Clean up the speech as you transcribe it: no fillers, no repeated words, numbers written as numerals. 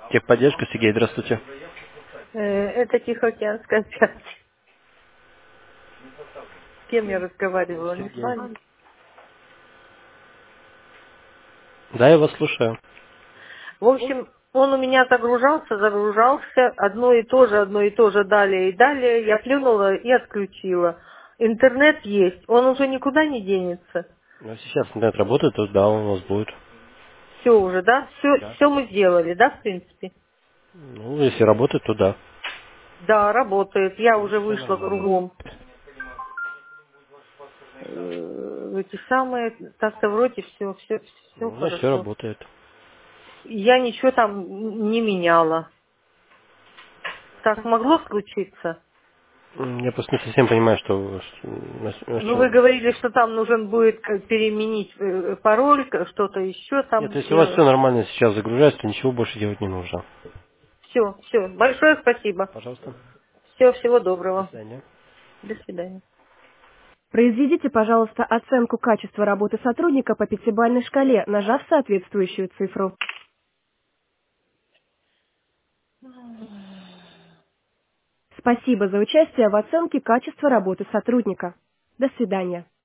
Техподдержка, Сергей, здравствуйте. Это Тихоокеанская 5. С кем я разговаривала? Не с Сергей. вами? Да, я вас слушаю. В общем, он у меня загружался, одно и то же, далее и далее. Я плюнула и отключила. Интернет есть, он уже никуда не денется. Ну, сейчас интернет работает, то да, он у вас будет. Все уже, да? Да. Все мы сделали, да, в принципе? Ну, если работает, то да. Да, работает. Я Ну, уже все вышла нормально. кругом. Эти самые, так-то вроде все Ну, значит, все хорошо. работает. Я ничего там не меняла. Так могло случиться? Я просто не совсем понимаю, что, на Ну, вы чем. говорили, что там нужен будет переменить пароль, что-то еще Нет, там если у вас все сделать. нормально сейчас загружается, то ничего больше делать не нужно. Все. Большое спасибо. Пожалуйста. Всего До доброго. свидания. До свидания. Произведите, пожалуйста, оценку качества работы сотрудника по пятибалльной шкале, нажав соответствующую цифру. Спасибо за участие в оценке качества работы сотрудника. До свидания.